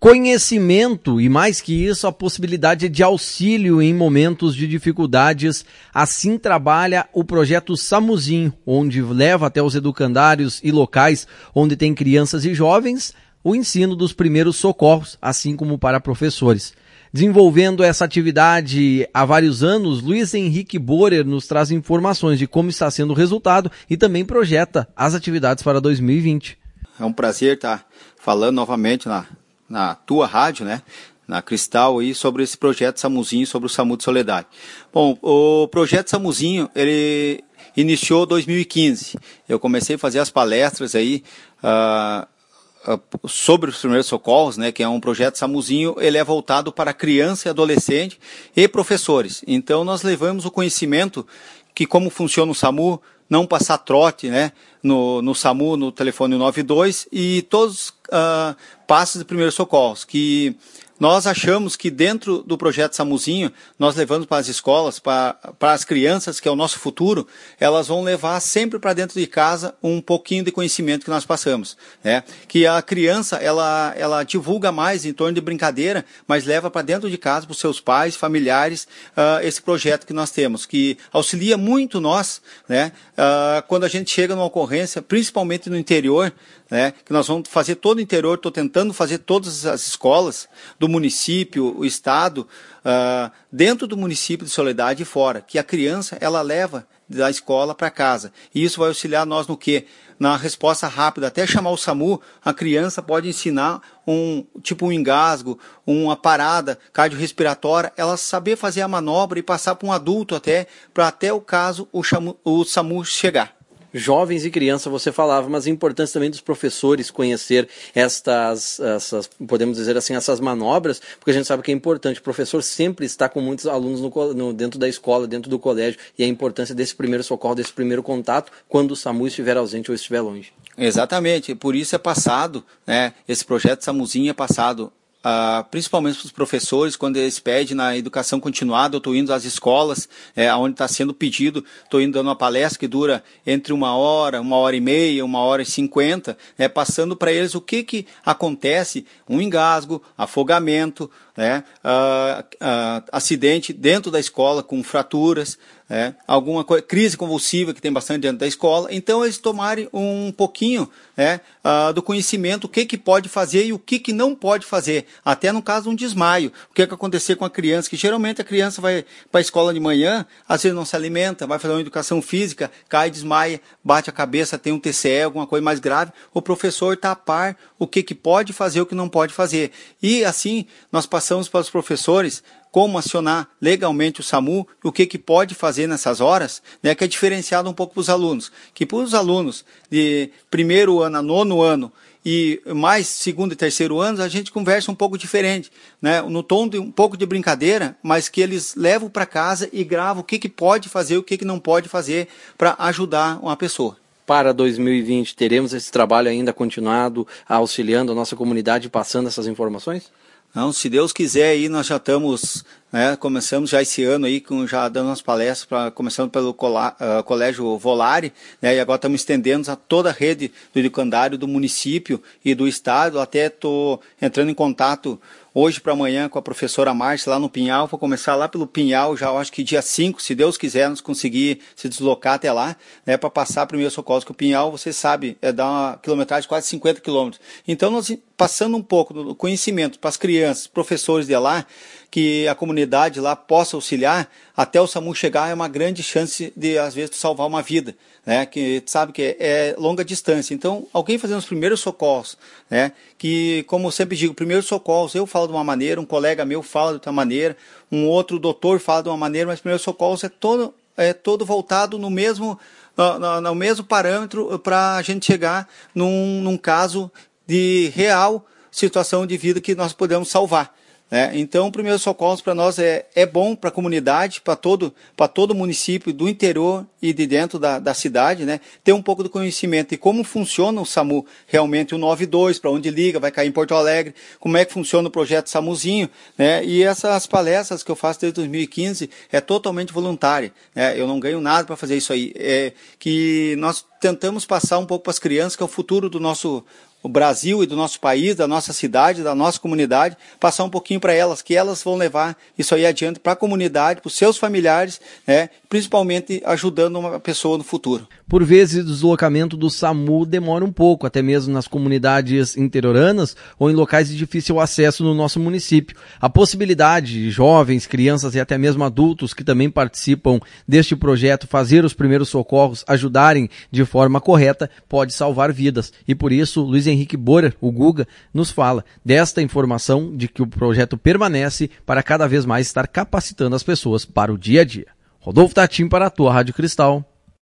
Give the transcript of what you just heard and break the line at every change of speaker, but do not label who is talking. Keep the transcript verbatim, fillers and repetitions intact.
conhecimento e, mais que isso, a possibilidade de auxílio em momentos de dificuldades. Assim trabalha o projeto SAMUzinho, onde leva até os educandários e locais onde tem crianças e jovens o ensino dos primeiros socorros, assim como para professores. Desenvolvendo essa atividade há vários anos, Luiz Henrique Borer nos traz informações de como está sendo o resultado e também projeta as atividades para dois mil e vinte.
É um prazer estar falando novamente na, na tua rádio, né? Na Cristal, aí, sobre esse projeto SAMUzinho, sobre o SAMU de Soledade. Bom, o projeto SAMUzinho, ele iniciou em dois mil e quinze. Eu comecei a fazer as palestras aí, uh, sobre os primeiros socorros, né, que é um projeto SAMUzinho, ele é voltado para criança e adolescente e professores. Então nós levamos o conhecimento que como funciona o SAMU, não passar trote, né, no, no SAMU, no telefone nove dois e todos os uh, passos de primeiros socorros, que nós achamos que dentro do projeto SAMUzinho, nós levamos para as escolas, para, para as crianças, que é o nosso futuro, elas vão levar sempre para dentro de casa um pouquinho de conhecimento que nós passamos, né? Que a criança, ela, ela divulga mais em torno de brincadeira, mas leva para dentro de casa, para os seus pais, familiares, uh, esse projeto que nós temos, que auxilia muito nós, né? Uh, quando a gente chega numa ocorrência, principalmente no interior, né, que nós vamos fazer todo o interior, estou tentando fazer todas as escolas do município, o estado, uh, dentro do município de Soledade e fora, que a criança ela leva da escola para casa. E isso vai auxiliar nós no quê? Na resposta rápida. Até chamar o SAMU, a criança pode ensinar um tipo um engasgo, uma parada cardiorrespiratória, ela saber fazer a manobra e passar para um adulto até, para até o caso o, chamu, o SAMU chegar.
Jovens e crianças você falava, mas a importância também dos professores conhecer estas, essas, podemos dizer assim, essas manobras, porque a gente sabe que é importante. O professor sempre está com muitos alunos no, no, dentro da escola, dentro do colégio, e a importância desse primeiro socorro, desse primeiro contato, quando o SAMU estiver ausente ou estiver longe.
Exatamente, por isso é passado, né, esse projeto SAMUzinho é passado, Uh, principalmente para os professores, quando eles pedem na educação continuada, eu estou indo às escolas, é, onde está sendo pedido, estou indo dando uma palestra que dura entre uma hora, uma hora e meia, uma hora e cinquenta, né, passando para eles o que, que acontece, um engasgo, afogamento, né, uh, uh, acidente dentro da escola com fraturas, é, alguma coisa, crise convulsiva que tem bastante dentro da escola. Então eles tomarem um pouquinho, né, uh, do conhecimento, o que, que pode fazer e o que, que não pode fazer, até no caso um desmaio, o que, que acontecer com a criança, que geralmente a criança vai para a escola de manhã, às vezes não se alimenta, vai fazer uma educação física, cai, desmaia, bate a cabeça, tem um T C E, alguma coisa mais grave, o professor está a par o que, que pode fazer, o que não pode fazer. E assim nós passamos para os professores como acionar legalmente o SAMU, o que, que pode fazer nessas horas, né, que é diferenciado um pouco para os alunos. Que para os alunos de primeiro ano a nono ano e mais segundo e terceiro anos, a gente conversa um pouco diferente, né, no tom de um pouco de brincadeira, mas que eles levam para casa e gravam o que, que pode fazer, o que, que não pode fazer para ajudar uma pessoa.
Para dois mil e vinte, teremos esse trabalho ainda continuado, auxiliando a nossa comunidade, passando essas informações?
Não, se Deus quiser, aí nós já estamos, né, começamos já esse ano aí, com, já dando umas palestras, pra, começando pelo cola, uh, Colégio Volare, né, e agora estamos estendendo a toda a rede do educandário do município e do estado. Até estou entrando em contato hoje para amanhã com a professora Márcia lá no Pinhal, vou começar lá pelo Pinhal, já acho que dia cinco, se Deus quiser, nós conseguir se deslocar até lá, né, para passar primeiro socorro, que o Pinhal, você sabe, é dar uma quilometragem de quase cinquenta quilômetros. Então, nós passando um pouco do conhecimento para as crianças, professores de lá, que a comunidade lá possa auxiliar, até o SAMU chegar é uma grande chance de, às vezes, salvar uma vida, né? Que sabe que é, é longa distância. Então, alguém fazendo os primeiros socorros, né? Que, como eu sempre digo, primeiros socorros, eu falo de uma maneira, um colega meu fala de outra maneira, um outro doutor fala de uma maneira, mas primeiros socorros é todo, é todo voltado no mesmo, no, no, no mesmo parâmetro para a gente chegar num, num caso de real situação de vida que nós podemos salvar. É, então, o primeiro socorro para nós é, é bom para a comunidade, para todo, para todo o município do interior e de dentro da, da cidade, né, ter um pouco do conhecimento de como funciona o SAMU, realmente o nove dois, para onde liga, vai cair em Porto Alegre, como é que funciona o projeto SAMUzinho, né, e essas palestras que eu faço desde dois mil e quinze é totalmente voluntária, né, eu não ganho nada para fazer isso aí, é que nós tentamos passar um pouco para as crianças, que é o futuro do nosso, o Brasil e do nosso país, da nossa cidade, da nossa comunidade, passar um pouquinho para elas, que elas vão levar isso aí adiante para a comunidade, para os seus familiares, né, principalmente ajudando uma pessoa no futuro.
Por vezes, o deslocamento do SAMU demora um pouco, até mesmo nas comunidades interioranas ou em locais de difícil acesso no nosso município. A possibilidade de jovens, crianças e até mesmo adultos que também participam deste projeto fazer os primeiros socorros, ajudarem de forma correta, pode salvar vidas. E por isso, Luiz Henrique Borer, o Guga, nos fala desta informação de que o projeto permanece para cada vez mais estar capacitando as pessoas para o dia a dia. Rodolfo Tatim para a tua Rádio Cristal.